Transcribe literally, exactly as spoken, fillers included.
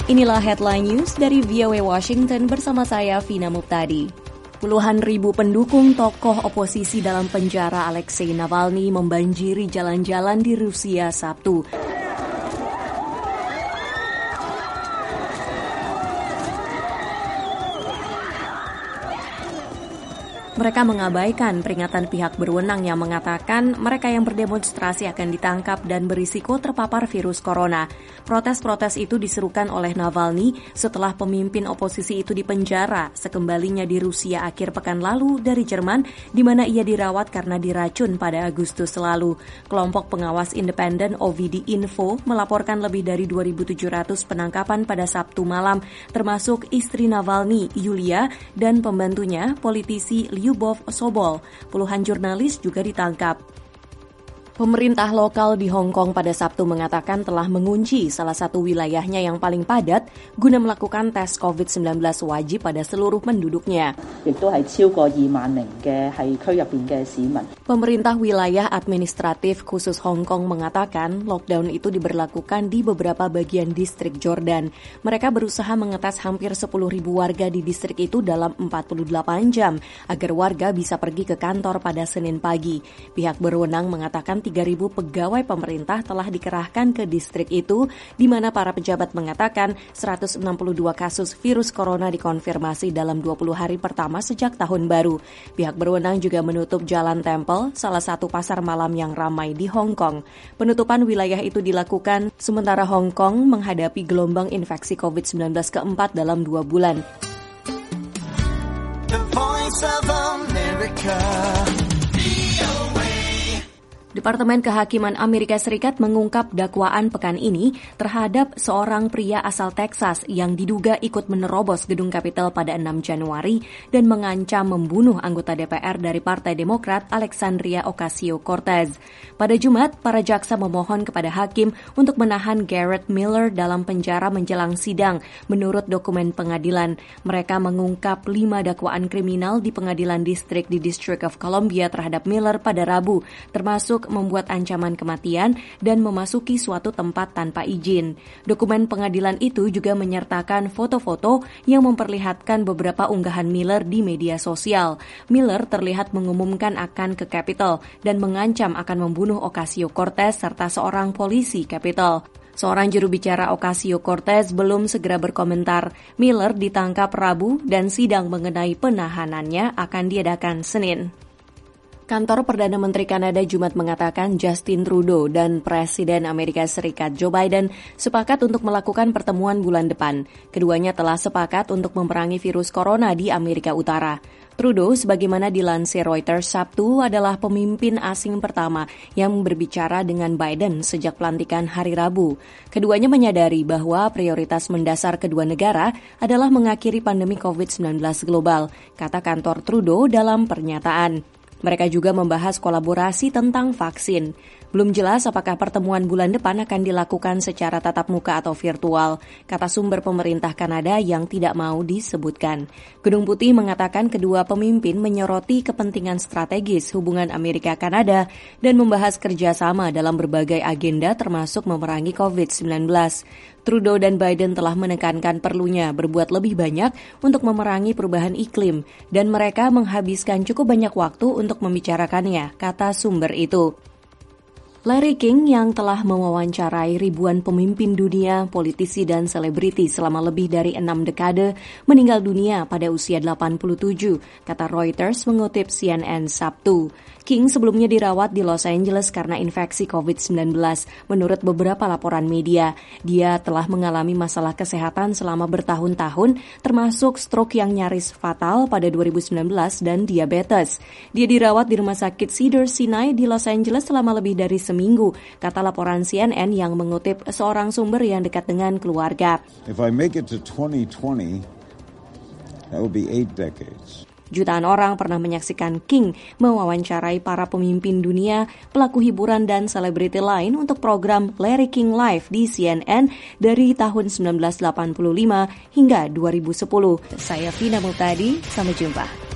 Inilah headline news dari V O A Washington bersama saya Vina Muptadi. Puluhan ribu pendukung tokoh oposisi dalam penjara Alexei Navalny membanjiri jalan-jalan di Rusia Sabtu. Mereka mengabaikan peringatan pihak berwenang yang mengatakan mereka yang berdemonstrasi akan ditangkap dan berisiko terpapar virus corona. Protes-protes itu diserukan oleh Navalny setelah pemimpin oposisi itu dipenjara sekembalinya di Rusia akhir pekan lalu dari Jerman, di mana ia dirawat karena diracun pada Agustus lalu. Kelompok pengawas independen O V D Info melaporkan lebih dari dua ribu tujuh ratus penangkapan pada Sabtu malam, termasuk istri Navalny, Yulia, dan pembantunya, politisi Lyubov Sobol. Puluhan jurnalis juga ditangkap. Pemerintah lokal di Hong Kong pada Sabtu mengatakan telah mengunci salah satu wilayahnya yang paling padat guna melakukan tes covid sembilan belas wajib pada seluruh penduduknya. Pemerintah wilayah administratif khusus Hong Kong mengatakan lockdown itu diberlakukan di beberapa bagian distrik Jordan. Mereka berusaha mengetes hampir sepuluh ribu warga di distrik itu dalam empat puluh delapan jam agar warga bisa pergi ke kantor pada Senin pagi. Pihak berwenang mengatakan tiga ribu pegawai pemerintah telah dikerahkan ke distrik itu, di mana para pejabat mengatakan seratus enam puluh dua kasus virus corona dikonfirmasi dalam dua puluh hari pertama sejak tahun baru. Pihak berwenang juga menutup Jalan Temple, salah satu pasar malam yang ramai di Hong Kong. Penutupan wilayah itu dilakukan sementara Hong Kong menghadapi gelombang infeksi covid sembilan belas keempat dalam dua bulan. The Voice of America. Departemen Kehakiman Amerika Serikat mengungkap dakwaan pekan ini terhadap seorang pria asal Texas yang diduga ikut menerobos gedung Capitol pada enam Januari dan mengancam membunuh anggota D P R dari Partai Demokrat Alexandria Ocasio-Cortez. Pada Jumat, para jaksa memohon kepada hakim untuk menahan Garrett Miller dalam penjara menjelang sidang. Menurut dokumen pengadilan, mereka mengungkap lima dakwaan kriminal di pengadilan distrik di District of Columbia terhadap Miller pada Rabu, termasuk membuat ancaman kematian dan memasuki suatu tempat tanpa izin. Dokumen pengadilan itu juga menyertakan foto-foto yang memperlihatkan beberapa unggahan Miller di media sosial. Miller terlihat mengumumkan akan ke Capitol dan mengancam akan membunuh Ocasio-Cortez serta seorang polisi Capitol. Seorang juru bicara Ocasio-Cortez belum segera berkomentar. Miller ditangkap Rabu dan sidang mengenai penahanannya akan diadakan Senin. Kantor Perdana Menteri Kanada Jumat mengatakan Justin Trudeau dan Presiden Amerika Serikat Joe Biden sepakat untuk melakukan pertemuan bulan depan. Keduanya telah sepakat untuk memerangi virus corona di Amerika Utara. Trudeau, sebagaimana dilansir Reuters Sabtu, adalah pemimpin asing pertama yang berbicara dengan Biden sejak pelantikan hari Rabu. Keduanya menyadari bahwa prioritas mendasar kedua negara adalah mengakhiri pandemi covid sembilan belas global, kata kantor Trudeau dalam pernyataan. Mereka juga membahas kolaborasi tentang vaksin. Belum jelas apakah pertemuan bulan depan akan dilakukan secara tatap muka atau virtual, kata sumber pemerintah Kanada yang tidak mau disebutkan. Gedung Putih mengatakan kedua pemimpin menyoroti kepentingan strategis hubungan Amerika-Kanada dan membahas kerjasama dalam berbagai agenda termasuk memerangi covid sembilan belas. Trudeau dan Biden telah menekankan perlunya berbuat lebih banyak untuk memerangi perubahan iklim dan mereka menghabiskan cukup banyak waktu untuk membicarakannya, kata sumber itu. Larry King yang telah mewawancarai ribuan pemimpin dunia, politisi dan selebriti selama lebih dari enam dekade meninggal dunia pada usia delapan puluh tujuh, kata Reuters mengutip C N N Sabtu. King sebelumnya dirawat di Los Angeles karena infeksi covid sembilan belas. Menurut beberapa laporan media, dia telah mengalami masalah kesehatan selama bertahun-tahun, termasuk stroke yang nyaris fatal pada dua ribu sembilan belas dan diabetes. Dia dirawat di Rumah Sakit Cedars-Sinai di Los Angeles selama lebih dari seminggu, kata laporan C N N yang mengutip seorang sumber yang dekat dengan keluarga. If I make it to twenty twenty, that will be eight decades. Jutaan orang pernah menyaksikan King mewawancarai para pemimpin dunia, pelaku hiburan dan selebriti lain untuk program Larry King Live di C N N dari tahun sembilan belas delapan puluh lima hingga dua ribu sepuluh. Saya Vina Muptadi, sampai jumpa.